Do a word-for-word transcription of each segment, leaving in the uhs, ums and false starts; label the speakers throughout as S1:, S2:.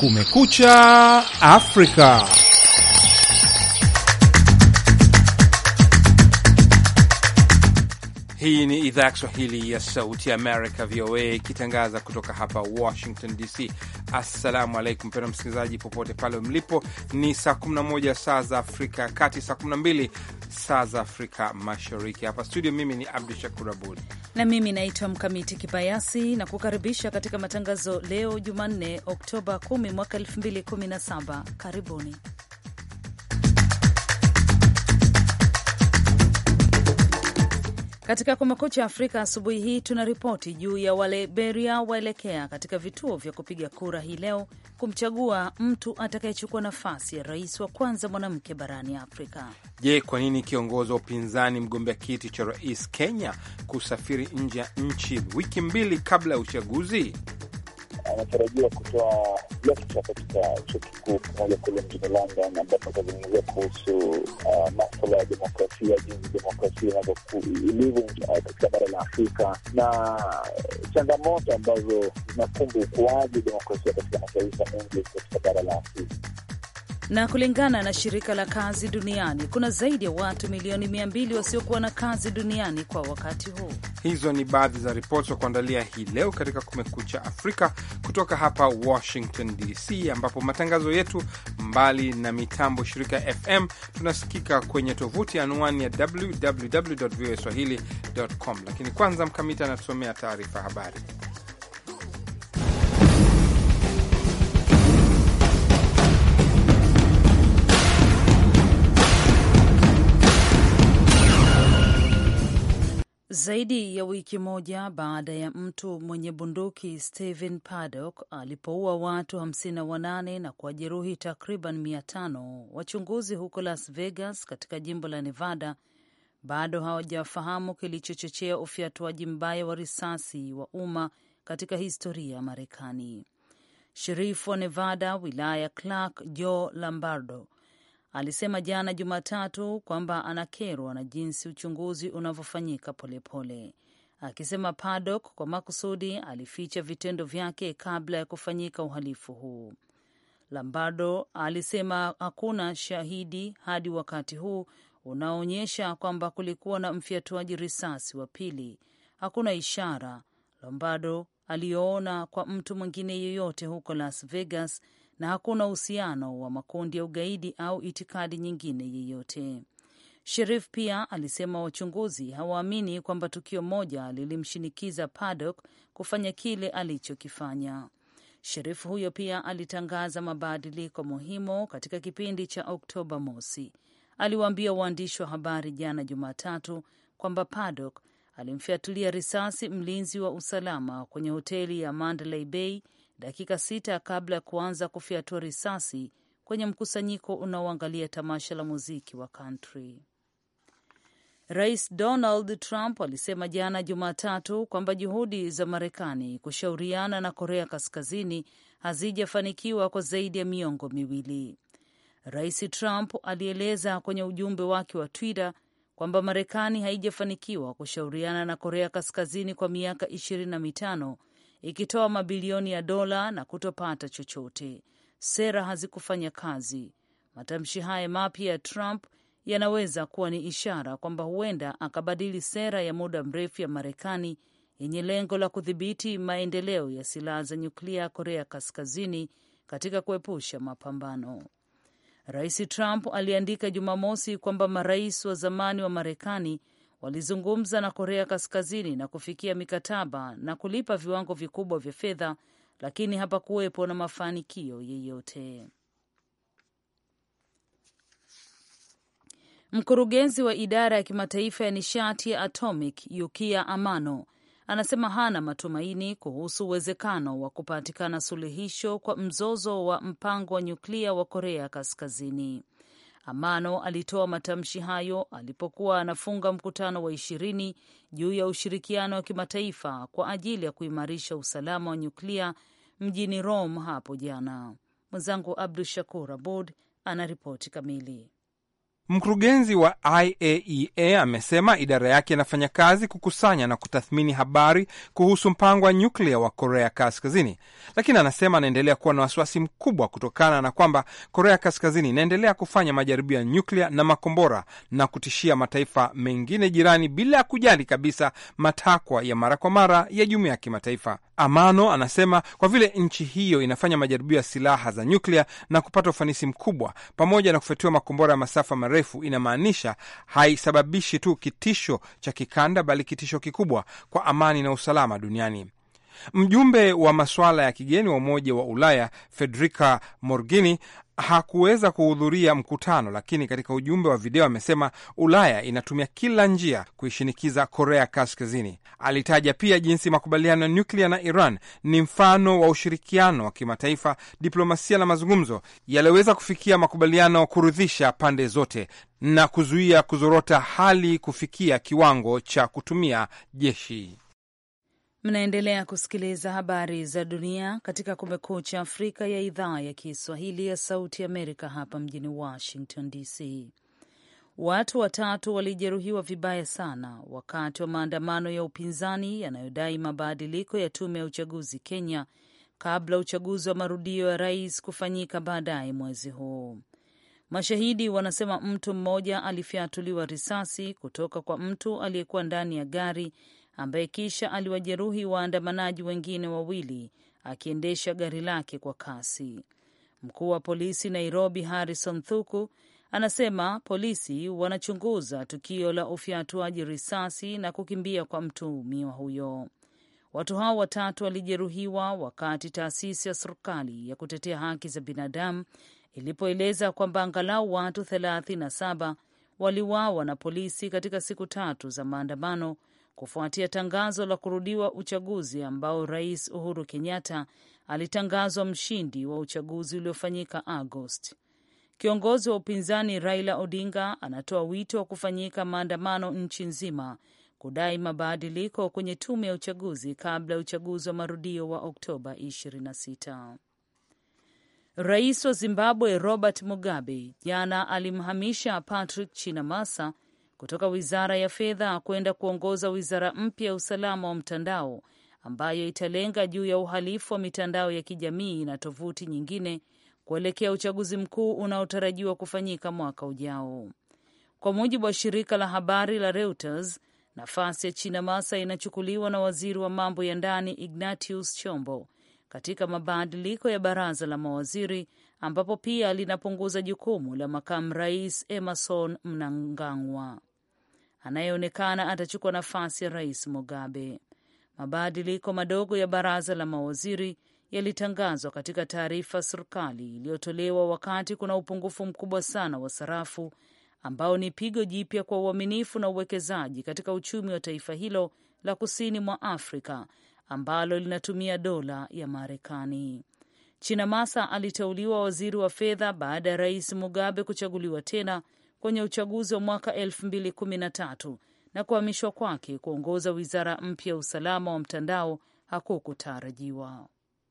S1: Kumekucha Afrika. Hii ni idhaa ya Kiswahili ya Sauti ya Amerika, V O A, ikitangaza kutoka hapa Washington D C. Assalamu alaikum mpendwa msikilizaji, popote pale mlipo. Ni saa kumi na moja saa za Afrika ya Kati, saa kumi na mbili saa za Afrika Mashariki. Hapa studio mimi ni Abdu Shakur Abud
S2: na mimi naitwa Mkamiti Kibayasi na kukaribisha katika matangazo leo Jumanne Oktoba kumi mwaka elfu mbili kumi na saba. Karibuni. Katika Kumekucha Afrika asubuhi hii tuna ripoti juu ya Waliberia waelekea katika vituo vya kupiga kura hii leo kumchagua mtu atakayechukua nafasi ya rais wa kwanza mwanamke barani Afrika.
S1: Je, kwa nini kiongozi wa upinzani mgombea kiti cha rais Kenya kusafiri nje ya nchi wiki mbili kabla ya uchaguzi?
S3: Anatarajiwa kutoa lecture katika chuo kikuu kimoja kule mjini London, ambapo atazungumzia kuhusu uh, masuala ya demokrasia, jinsi demokrasia ilivyo katika bara la Afrika na changamoto ambazo zinakumba ukuaji demokrasia katika mataifa mengi katika bara la Afrika.
S2: Na kulingana na shirika la kazi duniani, kuna zaidi ya watu milioni mia mbili wasiokuwa na kazi duniani kwa wakati huu.
S1: Hizo ni baadhi za ripoti za kuandalia hii leo katika Kumekucha Afrika kutoka hapa Washington D C, ambapo matangazo yetu mbali na mitambo shirika F M tunasikika kwenye tovuti anwani ya w w w dot v o a swahili dot com. Lakini kwanza Mkamita anatusomea taarifa habari.
S2: Zaidi ya wiki moja baada ya mtu mwenye bunduki Stephen Paddock alipoua watu hamsini na wanane na kuwajeruhi takriban mia tano, wachunguzi huko Las Vegas katika jimbo la Nevada bado hawajafahamu kilichochochea ufyatuaji mbaya wa risasi wa umma katika historia ya Marekani. Sherifu wa Nevada wilaya Clark Joe Lombardo alisema jana Jumatatu kwamba anakerwa na jinsi uchunguzi unavyofanyika polepole, akisema Paddock kwa makusudi alificha vitendo vyake kabla ya kufanyika uhalifu huu. Lombardo alisema hakuna shahidi hadi wakati huu unaonyesha kwamba kulikuwa na mfyatuaji risasi wa pili. Hakuna ishara Lombardo aliyoona kwa mtu mwingine yeyote huko Las Vegas, na hakuna uhusiano wa makundi ya ugaidi au itikadi nyingine yeyote. Sheriff pia alisema wachunguzi hawaamini kwamba tukio moja lilimshinikiza Paddock kufanya kile alichokifanya. Sheriff huyo pia alitangaza mabadiliko muhimu katika kipindi cha Oktoba mosi. Aliwaambia waandishi wa habari jana Jumatatu kwamba Paddock alimfyatulia risasi mlinzi wa usalama kwenye hoteli ya Mandalay Bay dakika sita kabla ya kuanza kufyatua risasi kwenye mkusanyiko unaoangalia tamasha la muziki wa country. Rais Donald Trump alisema jana Jumatatu kwamba juhudi za Marekani kushauriana na Korea Kaskazini hazijafanikiwa kwa zaidi ya miongo miwili. Rais Trump alieleza kwenye ujumbe wake wa Twitter kwamba Marekani haijafanikiwa kushauriana na Korea Kaskazini kwa miaka ishirini na mitano, ikitoa mabilioni ya dola na kutopata chochote. Sera hazikufanya kazi. Matamshi haya mapya ya Trump yanaweza kuwa ni ishara kwamba huenda akabadili sera ya muda mrefu ya Marekani yenye lengo la kudhibiti maendeleo ya silaha za nyuklia ya Korea Kaskazini katika kuepusha mapambano. Rais Trump aliandika Jumamosi kwamba marais wa zamani wa Marekani walizungumza na Korea Kaskazini na kufikia mikataba na kulipa viwango vikubwa vya fedha, lakini hapakuwepo na mafanikio yeyote. Mkurugenzi wa idara ya kimataifa ya nishati ya atomic Yukiya Amano anasema hana matumaini kuhusu uwezekano wa kupatikana suluhisho kwa mzozo wa mpango wa nyuklia wa Korea Kaskazini. Amano alitoa matamshi hayo alipokuwa anafunga mkutano wa ishirini juu ya ushirikiano wa kimataifa kwa ajili ya kuimarisha usalama wa nyuklia mjini Rome hapo jana. Mwenzangu Abdu Shakur Abud ana ripoti kamili.
S1: Mkurugenzi wa I A E A amesema idara yake inafanya kazi kukusanya na kutathmini habari kuhusu mpango wa nyuklia wa Korea Kaskazini, lakini anasema anaendelea kuwa na wasiwasi mkubwa kutokana na kwamba Korea Kaskazini inaendelea kufanya majaribio ya nyuklia na makombora na kutishia mataifa mengine jirani bila ya kujali kabisa matakwa ya mara kwa mara ya jumuiya ya kimataifa. Amano anasema kwa vile nchi hiyo inafanya majaribio ya silaha za nyuklia na kupata ufanisi mkubwa pamoja na kufyatua makombora ya masafa marefu, inamaanisha haisababishi tu kitisho cha kikanda bali kitisho kikubwa kwa amani na usalama duniani. Mjumbe wa masuala ya kigeni wa Umoja wa Ulaya Federica Mogherini hakuweza kuhudhuria mkutano, lakini katika ujumbe wa video amesema Ulaya inatumia kila njia kuishinikiza Korea Kaskazini. Alitaja pia jinsi makubaliano ya nyuklia na Iran ni mfano wa ushirikiano wa kimataifa, diplomasia na mazungumzo yaliweza kufikia makubaliano kuridhisha pande zote na kuzuia kuzorota hali kufikia kiwango cha kutumia jeshi.
S2: Mnaendelea kusikiliza habari za dunia katika Kumekucha Afrika ya idhaa ya Kiswahili ya Sauti Amerika hapa mjini Washington D C. Watu watatu walijeruhiwa vibaya sana wakati wa maandamano ya upinzani yanayodai mabadiliko ya tume ya uchaguzi Kenya kabla uchaguzi wa marudio ya rais kufanyika baadaye mwezi huu. Mashahidi wanasema mtu mmoja alifyatuliwa risasi kutoka kwa mtu aliyekuwa ndani ya gari ambaye kisha aliwajeruhi waandamanaji wengine wawili akiendesha gari lake kwa kasi. Mkuu wa polisi Nairobi Harrison Thuku anasema polisi wanachunguza tukio la ufyatuaji risasi na kukimbia kwa mtuhumiwa huyo. Watu hao watatu walijeruhiwa wakati taasisi ya serikali ya kutetea haki za binadamu ilipoeleza kwamba angalau watu thelathini na saba waliuawa na polisi katika siku tatu za maandamano kufuatia tangazo la kurudiwa uchaguzi ambao Rais Uhuru Kenyatta alitangazwa mshindi wa uchaguzi uliofanyika Agosti. Kiongozi wa upinzani Raila Odinga anatoa wito wa kufanyika maandamano nchi nzima kudai mabadiliko kwenye tume ya uchaguzi kabla ya uchaguzi wa marudio wa Oktoba ishirini na sita. Rais wa Zimbabwe Robert Mugabe jana alimhamisha Patrick Chinamasa kutoka wizara ya fedha kwenda kuongoza wizara mpya ya usalama wa mtandao ambayo italenga juu ya uhalifu wa mitandao ya kijamii na tovuti nyingine kuelekea uchaguzi mkuu unaotarajiwa kufanyika mwaka ujao. Kwa mujibu wa shirika la habari la Reuters, nafasi ya Chinamasa inachukuliwa na waziri wa mambo ya ndani Ignatius Chombo katika mabadiliko ya baraza la mawaziri ambapo pia linapunguza jukumu la makamu rais Emerson Mnangagwa anayeonekana atachukua nafasi ya Rais Mugabe. Mabadiliko madogo ya baraza la mawaziri yalitangazwa katika taarifa serikali iliyotolewa wakati kuna upungufu mkubwa sana wa sarafu ambao ni pigo jipya kwa uaminifu na uwekezaji katika uchumi wa taifa hilo la kusini mwa Afrika ambalo linatumia dola ya Marekani. Chinamasa aliteuliwa waziri wa fedha baada ya Rais Mugabe kuchaguliwa tena kwenye uchaguzi wa mwaka elfu mbili kumi na tatu na kuhamishwa kwake kuongoza wizara mpya ya usalama wa mtandao hakukutarajiwa.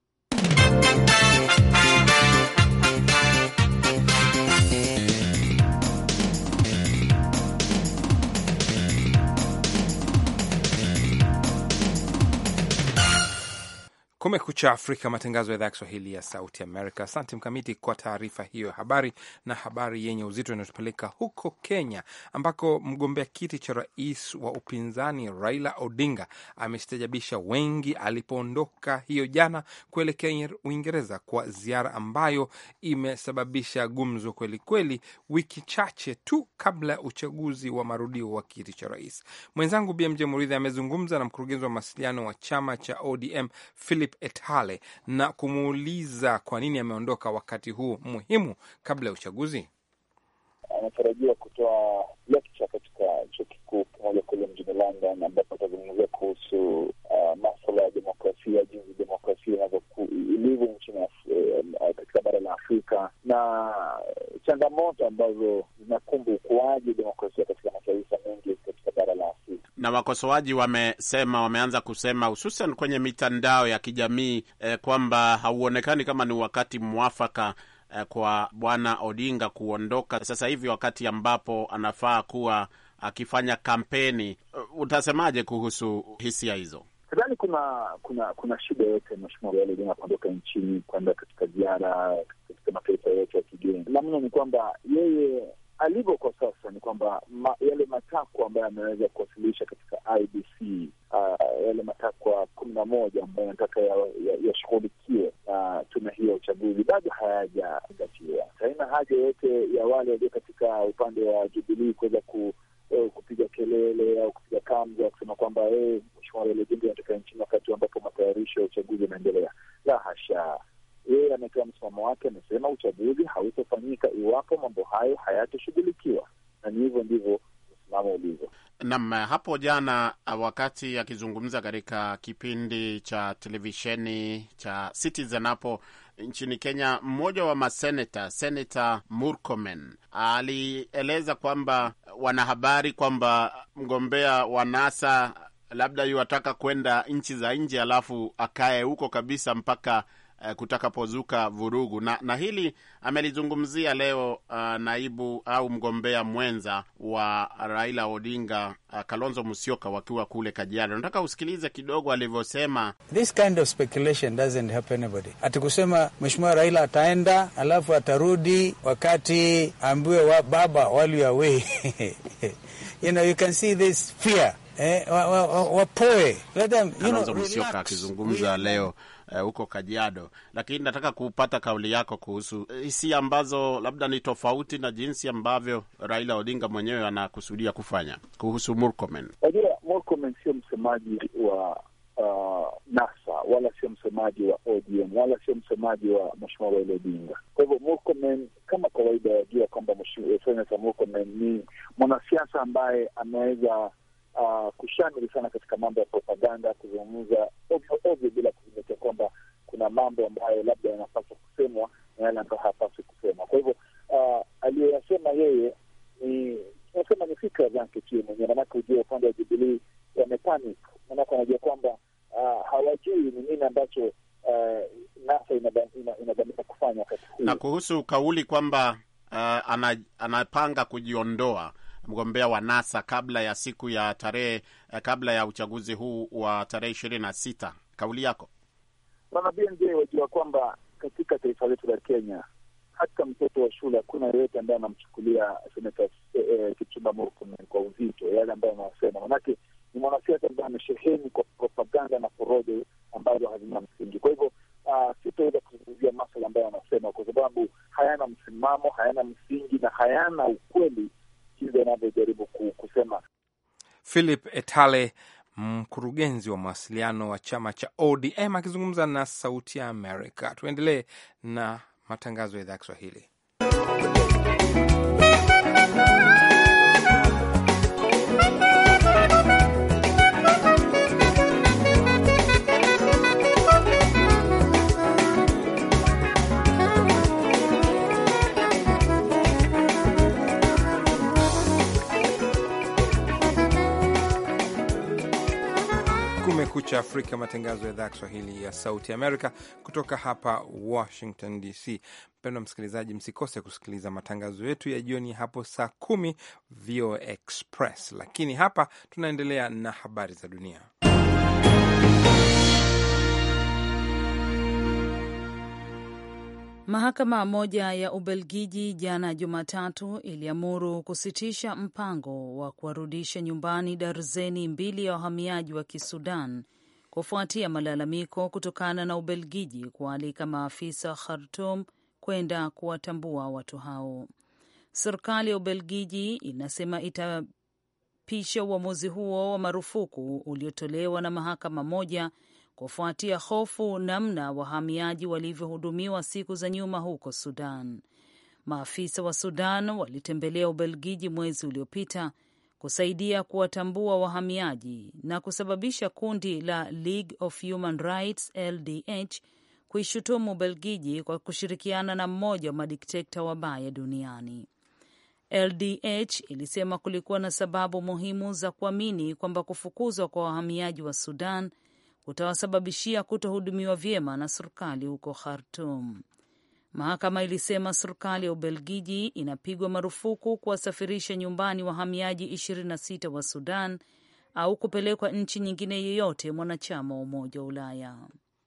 S1: Kumekucha Afrika, matangazo ya idhaa ya Kiswahili ya Sauti Amerika. Asante Mkamiti kwa taarifa hiyo ya habari, na habari yenye uzito inayotupeleka huko Kenya ambako mgombea kiti cha rais wa upinzani Raila Odinga amestajabisha wengi alipoondoka hiyo jana kuelekea Uingereza kwa ziara ambayo imesababisha gumzo kweli kweli, wiki chache tu kabla ya uchaguzi wa marudio wa kiti cha rais. Mwenzangu B M J Muridhi amezungumza na mkurugenzi wa mawasiliano wa chama cha O D M Philip Etale na kumuuliza kwa nini ameondoka wakati huu muhimu kabla ya uchaguzi.
S3: Anatarajiwa kutoa lecture katika chuo kikuu kimoja kule mjini London ambapo atazungumzia kuhusu uh, masuala ya demokrasia, jinsi demokrasia ilivyo nchini uh, katika bara la Afrika na changamoto ambazo zinakumba ukuaji demokrasia katika mataifa mengi katika bara la Afrika.
S4: Na wakosoaji wamesema, wameanza kusema hususan kwenye mitandao ya kijamii eh, kwamba hauonekani kama ni wakati mwafaka eh, kwa Bwana Odinga kuondoka sasa hivi wakati ambapo anafaa kuwa akifanya kampeni. Utasemaje kuhusu hisia hizo?
S3: Sidhani kuna kuna kuna shida yote Mheshimiwa Raila Odinga kuondoka nchini kwenda katika ziara katika mataifa yote ya kigeni. La mno ni kwamba yeye alivyo kwa sasa ni kwamba ma, yale matakwa ambayo ameweza kuwasilisha katika I B C, uh, yale matakwa kumi na moja ambayo anataka yashughulikiwe na uh, tume hiyo ya uchaguzi bado hayajazingatiwa. Haina haja yote ya wale walio katika upande wa Jubilee kuweza ku Uh, kupiga kelele au kupiga kamza kusema kwamba eh, Mheshimiwa Raila Odinga anatoka nchini wakati ambapo matayarisho ya uchaguzi yanaendelea. La hasha. Yeye ametoa msimamo wake, amesema uchaguzi hautofanyika iwapo mambo hayo hayatashughulikiwa. Na ni hivyo ndivyo msimamo ulivyo.
S4: Naam, hapo jana wakati akizungumza katika kipindi cha televisheni cha Citizen hapo nchini Kenya, mmoja wa maseneta, Senator Murkomen, alieleza kwamba wanahabari kwamba mgombea wa NASA labda yuataka kwenda nchi za nje alafu akae huko kabisa mpaka uh, kutakapozuka vurugu. Na, na hili amelizungumzia leo uh, naibu au mgombea mwenza wa Raila Odinga, uh, Kalonzo Musyoka, wakiwa kule Kajiado. Nataka usikilize kidogo alivyosema.
S5: This kind of speculation doesn't help anybody. Atikusema Mheshimiwa Raila ataenda alafu atarudi wakati ambiwe wa baba while you are away. You know, you can see this fear. Eh, wapoe. Let them, you know,
S4: Musyoka akizungumza leo huko uh, Kajiado. Lakini nataka kupata kauli yako kuhusu hisia ambazo labda ni tofauti na jinsi ambavyo Raila Odinga mwenyewe anakusudia kufanya kuhusu Murkomen.
S3: Unajua, Murkomen sio msemaji wa uh, NASA wala sio msemaji wa O D M wala sio msemaji wa Mheshimiwa Raila Odinga. Kwa hivyo Murkomen, kama kawaida, yajua kwamba Mheshimiwa Murkomen ni mwanasiasa ambaye ameweza Uh, kushamiri sana katika mambo ya propaganda, kuzungumza ovyo ovyo bila kuzingatia kwamba kuna mambo ambayo labda yanapaswa kusemwa na yale ambayo hayapaswi kusemwa. Kwa hivyo uh, aliyoyasema yeye ni tunasema ni fikra zake tu mwenyewe, manake ujua upande wa Jubilee wamepanic, manake wanajua kwamba uh, hawajui ni nini ambacho uh, NASA inadhamiria ina, ina kufanya wakati huu.
S4: Na kuhusu kauli kwamba uh, ana, anapanga kujiondoa mgombea wa NASA kabla ya siku ya tarehe kabla ya uchaguzi huu wa tarehe ishirini na sita, kauli yako?
S3: Bwana B M J, wajua kwamba katika taifa letu la Kenya hata mtoto wa shule hakuna yeyote ambaye anamchukulia Senator eh, Kipchumba Murkomen kwa uzito yale ambayo anasema. Manake ni mwanasiasa ambaye amesheheni kwa propaganda na porojo ambazo hazina msingi. Kwa hivyo uh, sitaweza kuzungumzia masuala ambayo anasema kwa sababu hayana msimamo, hayana msingi na hayana ukweli hizo anavyojaribu kusema.
S1: Philip Etale, mkurugenzi wa mawasiliano wa chama cha O D M, akizungumza na Sauti ya Amerika. Tuendelee na matangazo ya idhaa ya Kiswahili. Kumekucha Afrika, matangazo ya idhaa ya Kiswahili ya Sauti Amerika kutoka hapa Washington D C. Mpendwa msikilizaji, msikose kusikiliza matangazo yetu ya jioni hapo saa kumi V O Express, lakini hapa tunaendelea na habari za dunia.
S2: Mahakama moja ya Ubelgiji jana Jumatatu iliamuru kusitisha mpango wa kuwarudisha nyumbani darzeni mbili ya wahamiaji wa Kisudan kufuatia malalamiko kutokana na Ubelgiji kualika maafisa wa Khartoum kwenda kuwatambua watu hao. Serikali ya Ubelgiji inasema itapisha uamuzi huo wa marufuku uliotolewa na mahakama moja kufuatia hofu namna wahamiaji walivyohudumiwa siku za nyuma huko Sudan. Maafisa wa Sudan walitembelea Ubelgiji mwezi uliopita kusaidia kuwatambua wahamiaji na kusababisha kundi la League of Human Rights L D H kuishutumu Ubelgiji kwa kushirikiana na mmoja wa madikteta wabaya duniani. L D H ilisema kulikuwa na sababu muhimu za kuamini kwamba kufukuzwa kwa wahamiaji wa Sudan kutawasababishia kutohudumiwa vyema na serikali huko Khartoum. Mahakama ilisema serikali ya Ubelgiji inapigwa marufuku kuwasafirisha nyumbani wahamiaji ishirini na sita wa Sudan au kupelekwa nchi nyingine yoyote mwanachama wa Umoja wa Ulaya.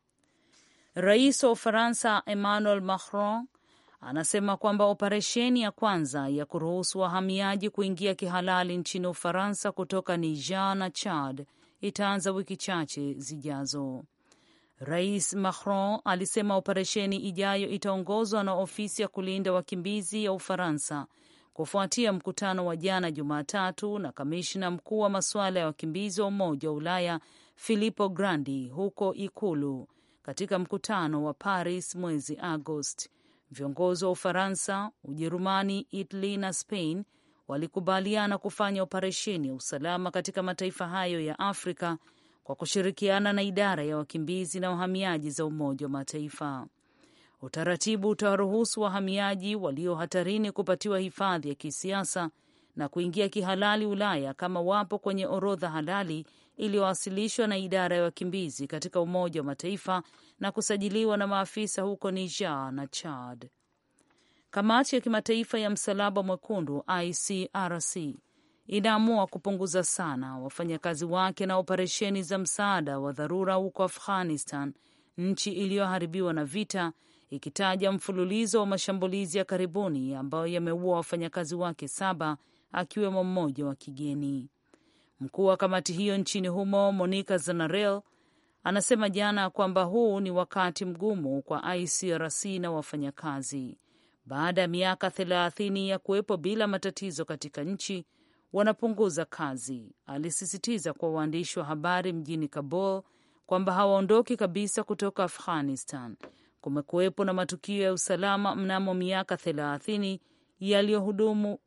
S2: Rais wa Ufaransa Emmanuel Macron anasema kwamba operesheni ya kwanza ya kuruhusu wahamiaji kuingia kihalali nchini Ufaransa kutoka Niger na Chad itaanza wiki chache zijazo. Rais Macron alisema operesheni ijayo itaongozwa na ofisi ya kulinda wakimbizi ya Ufaransa kufuatia mkutano wa jana Jumatatu na kamishna mkuu wa masuala ya wakimbizi wa Umoja wa Ulaya Filippo Grandi huko Ikulu katika mkutano wa Paris mwezi Agosti. Viongozi wa Ufaransa, Ujerumani, Italy na Spain walikubaliana kufanya operesheni ya usalama katika mataifa hayo ya Afrika kwa kushirikiana na idara ya wakimbizi na wahamiaji za Umoja wa Mataifa. Utaratibu utawaruhusu wahamiaji walio hatarini kupatiwa hifadhi ya kisiasa na kuingia kihalali Ulaya kama wapo kwenye orodha halali iliyowasilishwa na idara ya wakimbizi katika Umoja wa Mataifa na kusajiliwa na maafisa huko Niger na Chad. Kamati ya Kimataifa ya Msalaba Mwekundu I C R C inaamua kupunguza sana wafanyakazi wake na operesheni za msaada wa dharura huko Afghanistan, nchi iliyoharibiwa na vita, ikitaja mfululizo wa mashambulizi ya karibuni ambayo yameua wafanyakazi wake saba akiwemo mmoja wa kigeni. Mkuu wa kamati hiyo nchini humo Monica Zanarel anasema jana kwamba huu ni wakati mgumu kwa I C R C na wafanyakazi. Baada ya miaka thelathini ya kuwepo bila matatizo katika nchi, wanapunguza kazi. Alisisitiza kwa waandishi wa habari mjini Kabul kwamba hawaondoki kabisa kutoka Afghanistan. Kumekuwepo na matukio ya usalama mnamo miaka thelathini yaliyohudumu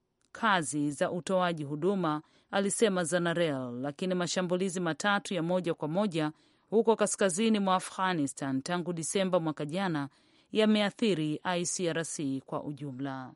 S2: kazi za utoaji huduma, alisema Zanarel, lakini mashambulizi matatu ya moja kwa moja huko kaskazini mwa Afghanistan tangu Disemba mwaka jana yameathiri I C R C kwa ujumla.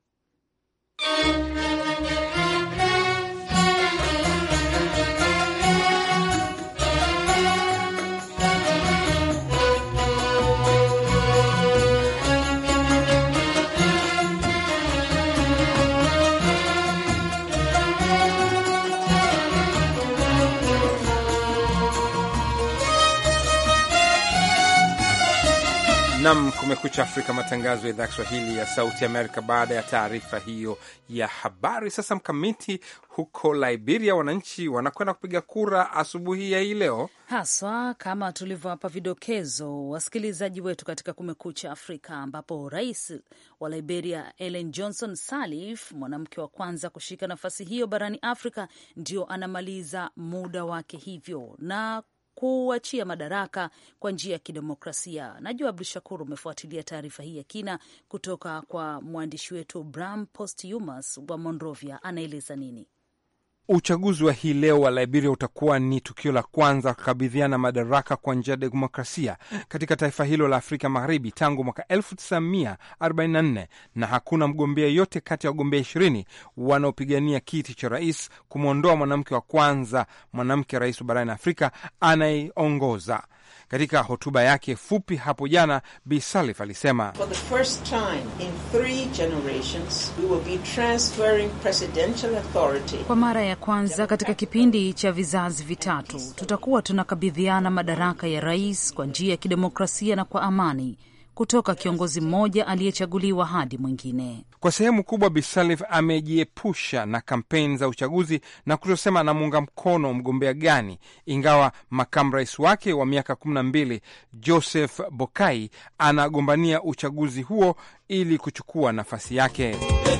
S1: Nam, Kumekucha Afrika, matangazo ya idhaa Kiswahili ya Sauti Amerika. Baada ya taarifa hiyo ya habari, sasa Mkamiti, huko Liberia wananchi wanakwenda kupiga kura asubuhi ya hii leo,
S2: haswa kama tulivyowapa vidokezo wasikilizaji wetu katika Kumekucha Afrika, ambapo rais wa Liberia Ellen Johnson Sirleaf, mwanamke wa kwanza kushika nafasi hiyo barani Afrika, ndio anamaliza muda wake hivyo na kuachia madaraka kwa njia ya kidemokrasia. Najua Abdul Shakur umefuatilia taarifa hii ya kina kutoka kwa mwandishi wetu Bram Post-Yumas wa Monrovia. Anaeleza nini?
S1: Uchaguzi wa hii leo wa Liberia utakuwa ni tukio la kwanza kukabidhiana madaraka kwa njia ya demokrasia katika taifa hilo la Afrika Magharibi tangu mwaka elfu tisa mia arobaini na nne, na hakuna mgombea yote kati ya wagombea ishirini wanaopigania kiti cha rais kumwondoa mwanamke wa kwanza mwanamke rais wa barani Afrika anayeongoza. Katika hotuba yake fupi hapo jana, Bi Sirleaf alisema,
S6: For the first time in three generations, we will be transferring presidential authority.
S2: Kwa mara ya kwanza katika kipindi cha vizazi vitatu, tutakuwa tunakabidhiana madaraka ya rais kwa njia ya kidemokrasia na kwa amani, kutoka kiongozi mmoja aliyechaguliwa hadi mwingine.
S1: Kwa sehemu kubwa, Bi Sirleaf amejiepusha na kampeni za uchaguzi na kutosema anamuunga mkono mgombea gani, ingawa makamu rais wake wa miaka kumi na mbili Joseph Boakai anagombania uchaguzi huo ili kuchukua nafasi yake.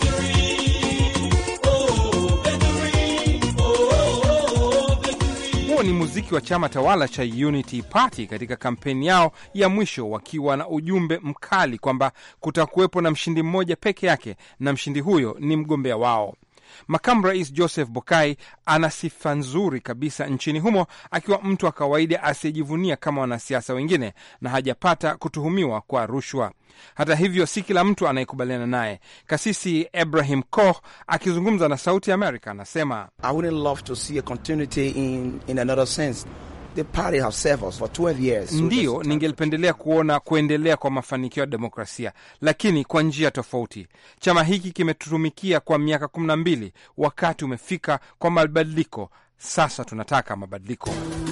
S1: Ni muziki wa chama tawala cha Unity Party katika kampeni yao ya mwisho, wakiwa na ujumbe mkali kwamba kutakuwepo na mshindi mmoja peke yake na mshindi huyo ni mgombea wao. Makamu rais Joseph Boakai ana sifa nzuri kabisa nchini humo, akiwa mtu wa kawaida asiyejivunia kama wanasiasa wengine na hajapata kutuhumiwa kwa rushwa. Hata hivyo, si kila mtu anayekubaliana naye. Kasisi Ibrahim Koh akizungumza na Sauti ya Amerika anasema,
S7: I wouldn't love to see a continuity in, in another sense. the party have served us for twelve years.
S1: Ndiyo, ningelipendelea kuona kuendelea kwa mafanikio ya demokrasia, lakini kwa njia tofauti. Chama hiki kimetutumikia kwa miaka kumi na mbili, wakati umefika kwa mabadiliko. Sasa tunataka mabadiliko.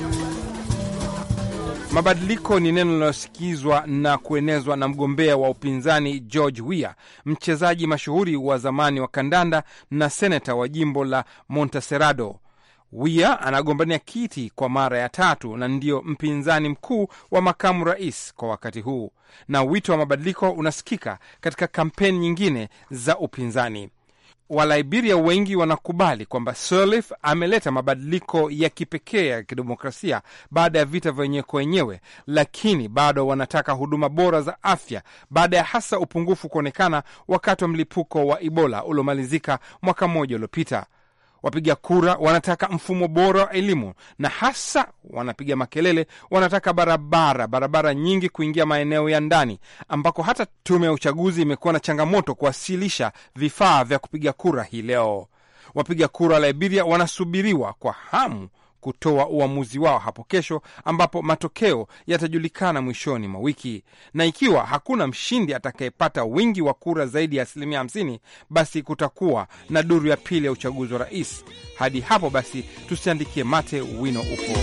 S1: Mabadiliko ni neno linalosikizwa na kuenezwa na mgombea wa upinzani George Weah, mchezaji mashuhuri wa zamani wa kandanda na seneta wa jimbo la Montserrado. Weah anagombania kiti kwa mara ya tatu na ndio mpinzani mkuu wa makamu rais kwa wakati huu, na wito wa mabadiliko unasikika katika kampeni nyingine za upinzani. Waliberia wengi wanakubali kwamba Sirleaf ameleta mabadiliko ya kipekee ya kidemokrasia baada ya vita vyenyewe kwa wenyewe, lakini bado wanataka huduma bora za afya baada ya hasa upungufu kuonekana wakati wa mlipuko wa Ebola uliomalizika mwaka mmoja uliopita. Wapiga kura wanataka mfumo bora wa elimu na hasa wanapiga makelele, wanataka barabara barabara nyingi kuingia maeneo ya ndani ambako hata tume ya uchaguzi imekuwa na changamoto kuwasilisha vifaa vya kupiga kura hii leo. Wapiga kura wa Liberia wanasubiriwa kwa hamu kutoa uamuzi wao hapo kesho, ambapo matokeo yatajulikana mwishoni mwa wiki. Na ikiwa hakuna mshindi atakayepata wingi wa kura zaidi ya asilimia hamsini, basi kutakuwa na duru ya pili ya uchaguzi wa rais. Hadi hapo basi tusiandikie mate, wino upo.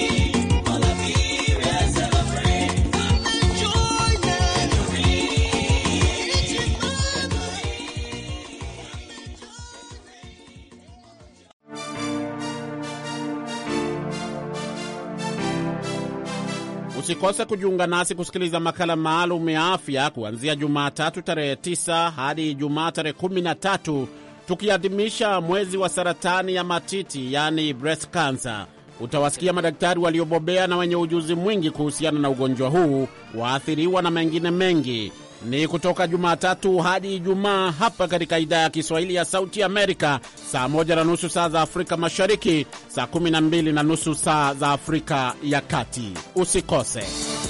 S4: Usikose kujiunga nasi kusikiliza makala maalum ya afya kuanzia Jumatatu tarehe tisa hadi Ijumaa tarehe kumi na tatu, tukiadhimisha mwezi wa saratani ya matiti, yani breast cancer. Utawasikia madaktari waliobobea na wenye ujuzi mwingi kuhusiana na ugonjwa huu, waathiriwa na mengine mengi. Ni kutoka Jumatatu hadi Ijumaa hapa katika idhaa ya Kiswahili ya Sauti Amerika, saa moja na nusu saa za Afrika Mashariki, saa kumi na mbili na nusu saa za Afrika ya Kati. Usikose.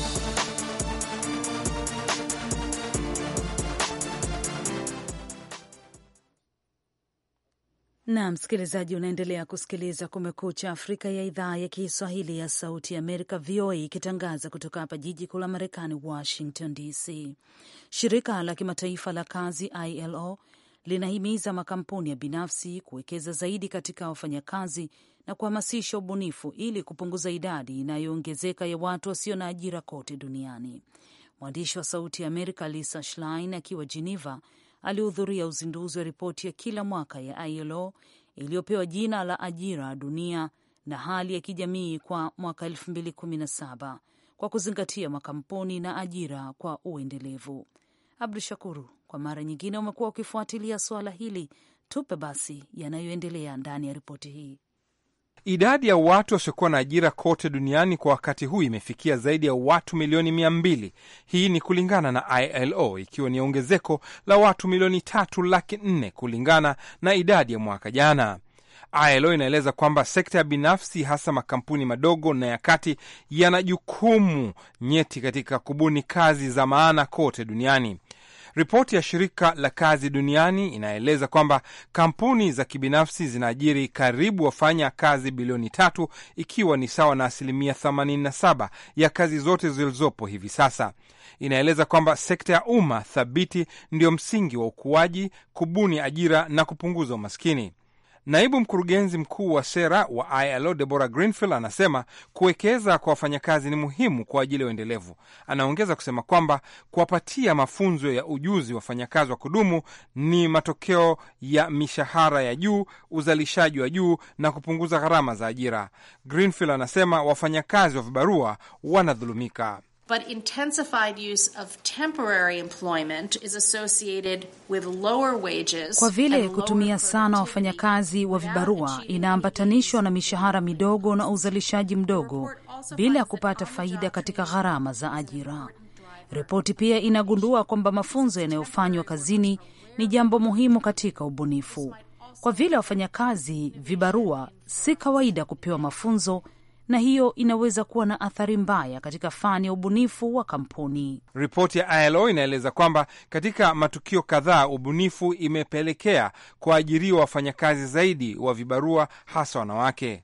S2: Na msikilizaji, unaendelea kusikiliza Kumekucha Afrika ya idhaa ya Kiswahili ya Sauti Amerika, V O A, ikitangaza kutoka hapa jiji kuu la Marekani, Washington D C. Shirika la kimataifa la kazi I L O linahimiza makampuni ya binafsi kuwekeza zaidi katika wafanyakazi na kuhamasisha ubunifu ili kupunguza idadi inayoongezeka ya watu wasio na ajira kote duniani. Mwandishi wa Sauti ya Amerika Lisa Schlein akiwa Geneva alihudhuria uzinduzi wa ripoti ya kila mwaka ya I L O iliyopewa jina la Ajira Dunia na Hali ya Kijamii kwa mwaka elfu mbili kumi na saba kwa kuzingatia makampuni na ajira kwa uendelevu. Abdu Shakuru, kwa mara nyingine umekuwa ukifuatilia suala hili. Tupe basi yanayoendelea ndani ya ripoti hii.
S1: Idadi ya watu wasiokuwa na ajira kote duniani kwa wakati huu imefikia zaidi ya watu milioni mia mbili. Hii ni kulingana na I L O, ikiwa ni ongezeko la watu milioni tatu laki nne kulingana na idadi ya mwaka jana. I L O inaeleza kwamba sekta ya binafsi, hasa makampuni madogo na ya kati, yana jukumu nyeti katika kubuni kazi za maana kote duniani. Ripoti ya shirika la kazi duniani inaeleza kwamba kampuni za kibinafsi zinaajiri karibu wafanya kazi bilioni tatu, ikiwa ni sawa na asilimia themanini na saba ya kazi zote zilizopo hivi sasa. Inaeleza kwamba sekta ya umma thabiti ndio msingi wa ukuaji, kubuni ajira na kupunguza umaskini. Naibu mkurugenzi mkuu wa sera wa I L O Deborah Greenfield anasema kuwekeza kwa wafanyakazi ni muhimu kwa ajili ya uendelevu. Anaongeza kusema kwamba kuwapatia mafunzo ya ujuzi wafanyakazi wa kudumu ni matokeo ya mishahara ya juu, uzalishaji wa juu na kupunguza gharama za ajira. Greenfield anasema wafanyakazi wa vibarua wanadhulumika.
S8: But intensified use of temporary employment is associated with lower wages.
S2: Kwa vile kutumia sana wafanyakazi wa vibarua inaambatanishwa na mishahara midogo na uzalishaji mdogo bila ya kupata faida katika gharama za ajira. Ripoti pia inagundua kwamba mafunzo yanayofanywa kazini ni jambo muhimu katika ubunifu. Kwa vile wafanyakazi vibarua si kawaida kupewa mafunzo, na hiyo inaweza kuwa na athari mbaya katika fani ya ubunifu wa kampuni.
S1: Ripoti ya I L O inaeleza kwamba katika matukio kadhaa ubunifu imepelekea kuajiriwa wafanyakazi zaidi wa vibarua, hasa wanawake.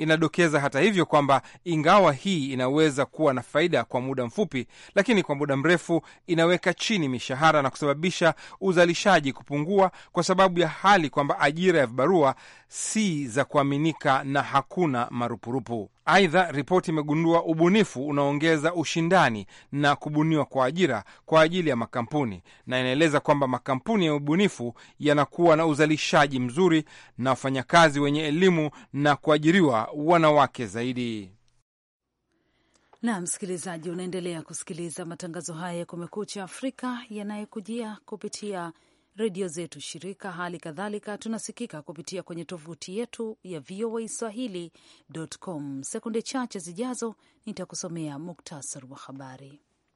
S1: inadokeza hata hivyo kwamba ingawa hii inaweza kuwa na faida kwa muda mfupi, lakini kwa muda mrefu inaweka chini mishahara na kusababisha uzalishaji kupungua kwa sababu ya hali kwamba ajira ya vibarua si za kuaminika na hakuna marupurupu. Aidha, ripoti imegundua ubunifu unaongeza ushindani na kubuniwa kwa ajira kwa ajili ya makampuni, na inaeleza kwamba makampuni ya ubunifu yanakuwa na uzalishaji mzuri na wafanyakazi wenye elimu na kuajiriwa wanawake zaidi.
S2: Na msikilizaji, unaendelea kusikiliza matangazo haya ya Kumekucha Afrika yanayokujia kupitia redio zetu shirika. Hali kadhalika tunasikika kupitia kwenye tovuti yetu ya v o a swahili dot com. Sekunde chache zijazo nitakusomea muktasari wa habari.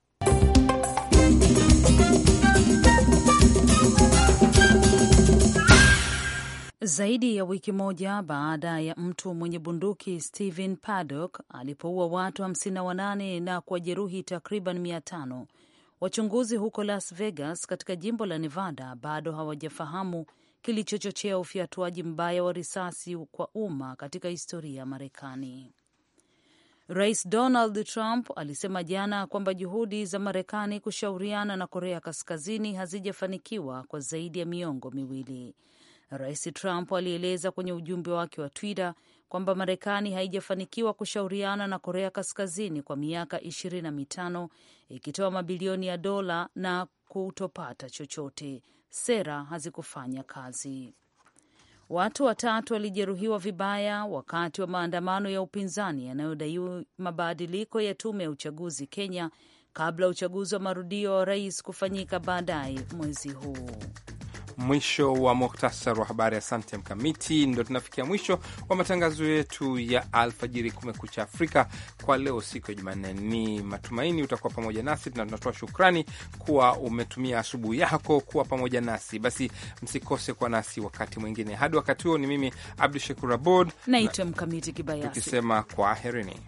S2: Zaidi ya wiki moja baada ya mtu mwenye bunduki Stephen Paddock alipoua watu hamsini na wanane na kuwajeruhi takriban mia tano, wachunguzi huko Las Vegas katika jimbo la Nevada bado hawajafahamu kilichochochea ufyatuaji mbaya wa risasi kwa umma katika historia ya Marekani. Rais Donald Trump alisema jana kwamba juhudi za Marekani kushauriana na Korea Kaskazini hazijafanikiwa kwa zaidi ya miongo miwili. Rais Trump alieleza kwenye ujumbe wake wa Twitter kwamba Marekani haijafanikiwa kushauriana na Korea Kaskazini kwa miaka ishirini na mitano, ikitoa mabilioni ya dola na kutopata chochote. Sera hazikufanya kazi. Watu watatu walijeruhiwa vibaya wakati wa maandamano ya upinzani yanayodai mabadiliko ya tume ya uchaguzi Kenya kabla uchaguzi wa marudio wa rais kufanyika baadaye mwezi huu.
S1: Mwisho wa muhtasari wa habari. Asante Mkamiti. Ndo tunafikia mwisho wa matangazo yetu ya alfajiri Kumekucha Afrika kwa leo, siku ya Jumanne. Ni matumaini utakuwa pamoja nasi, na tunatoa shukrani kuwa umetumia asubuhi yako kuwa pamoja nasi. Basi msikose kwa nasi wakati mwingine. Hadi wakati huo, ni mimi Abdu Shakur Abod
S2: naitwa Mkamiti Kibayasi,
S1: tukisema kwa herini.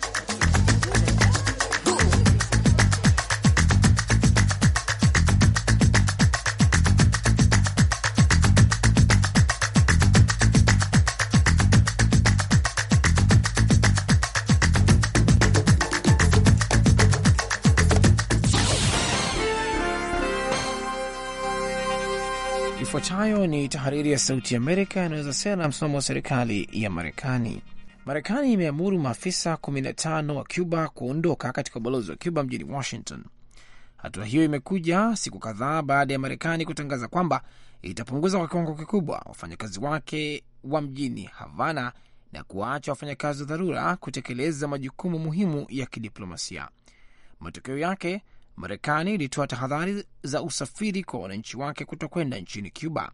S9: Ifuatayo ni tahariri ya Sauti ya Amerika inaweza sera na msimamo wa serikali ya Marekani. Marekani imeamuru maafisa kumi na tano wa Cuba kuondoka katika ubalozi wa Cuba mjini Washington. Hatua hiyo imekuja siku kadhaa baada ya Marekani kutangaza kwamba itapunguza kwa kiwango kikubwa wafanyakazi wake wa mjini Havana na kuwaacha wafanyakazi wa dharura kutekeleza majukumu muhimu ya kidiplomasia. Matokeo yake, Marekani ilitoa tahadhari za usafiri kwa wananchi wake kutokwenda nchini Cuba.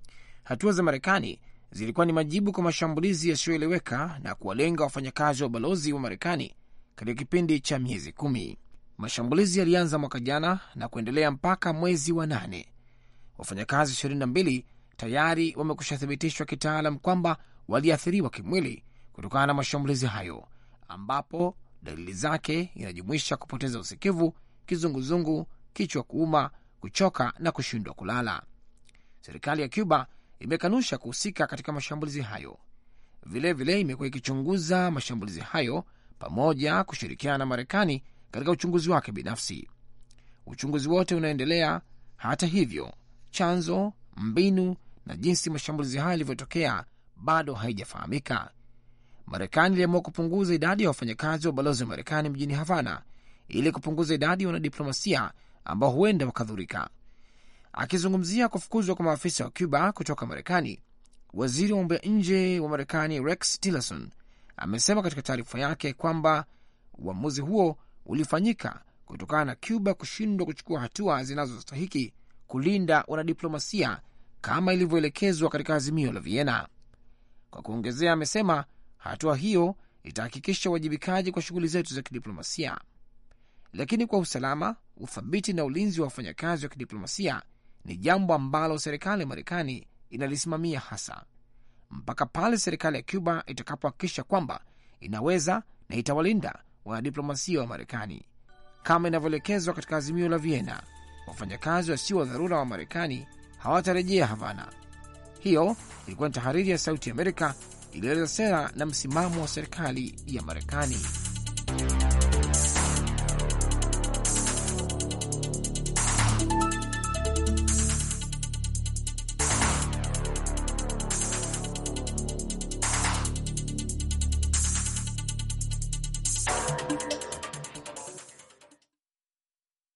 S9: Hatua za Marekani zilikuwa ni majibu kwa mashambulizi yasiyoeleweka na kuwalenga wafanyakazi wa ubalozi wa Marekani katika kipindi cha miezi kumi. Mashambulizi yalianza mwaka jana na kuendelea mpaka mwezi wa nane. Wafanyakazi ishirini na mbili tayari wamekushathibitishwa kitaalam kwamba waliathiriwa kimwili kutokana na mashambulizi hayo, ambapo dalili zake inajumuisha kupoteza usikivu, kizunguzungu, kichwa kuuma, kuchoka na kushindwa kulala. Serikali ya Cuba imekanusha kuhusika katika mashambulizi hayo. Vilevile imekuwa ikichunguza mashambulizi hayo pamoja kushirikiana na Marekani katika uchunguzi wake binafsi. Uchunguzi wote unaendelea. Hata hivyo, chanzo, mbinu na jinsi mashambulizi hayo yalivyotokea bado haijafahamika. Marekani iliamua kupunguza idadi ya wafanyakazi wa ubalozi wa Marekani mjini Havana ili kupunguza idadi ya wanadiplomasia ambao huenda wakadhurika. Akizungumzia kufukuzwa kwa maafisa wa Cuba kutoka Marekani, waziri wa mambo ya nje wa Marekani Rex Tillerson amesema katika taarifa yake kwamba uamuzi huo ulifanyika kutokana na Cuba kushindwa kuchukua hatua zinazostahiki kulinda wanadiplomasia kama ilivyoelekezwa katika azimio la Vienna. Kwa kuongezea, amesema hatua hiyo itahakikisha uwajibikaji kwa shughuli zetu za kidiplomasia. Lakini kwa usalama, uthabiti na ulinzi wa wafanyakazi wa kidiplomasia ni jambo ambalo serikali ya Marekani inalisimamia hasa mpaka pale serikali ya Cuba itakapohakikisha kwamba inaweza na itawalinda wanadiplomasia wa Marekani kama inavyoelekezwa katika azimio la Vienna. Wafanyakazi wasio wa dharura wa Marekani hawatarejea Havana. Hiyo ilikuwa ni tahariri ya Sauti ya Amerika ilieleza sera na msimamo wa serikali ya Marekani.